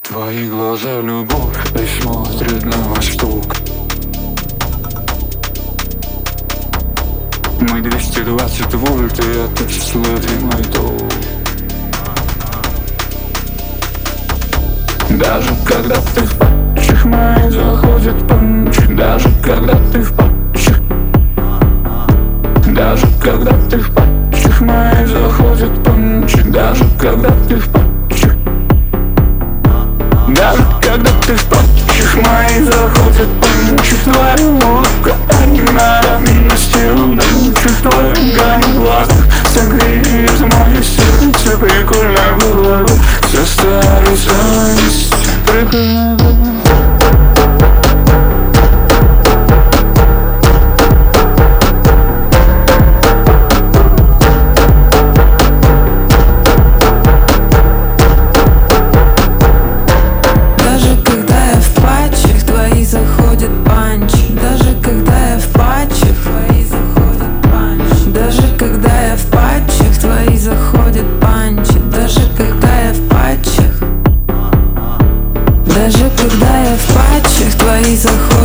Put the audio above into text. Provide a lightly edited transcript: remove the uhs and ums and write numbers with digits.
Твои глаза любовь и смотрят на восток. Мы 220 вольт, и это словимый ток. Даже когда ты в патчах, мои заходят панчи. Даже когда ты в патчах, даже когда ты в патчах, мои заходят панчи. Даже когда ты в патчах, даже когда ты в патчах, мои заходят панчи. Твоя улыбка анимальности удачи. Твоя грань глазах согреет мое сердце. Прикольно было бы состариться вместе. Прикольно было бы. Даже когда я в патчах, твои заходят.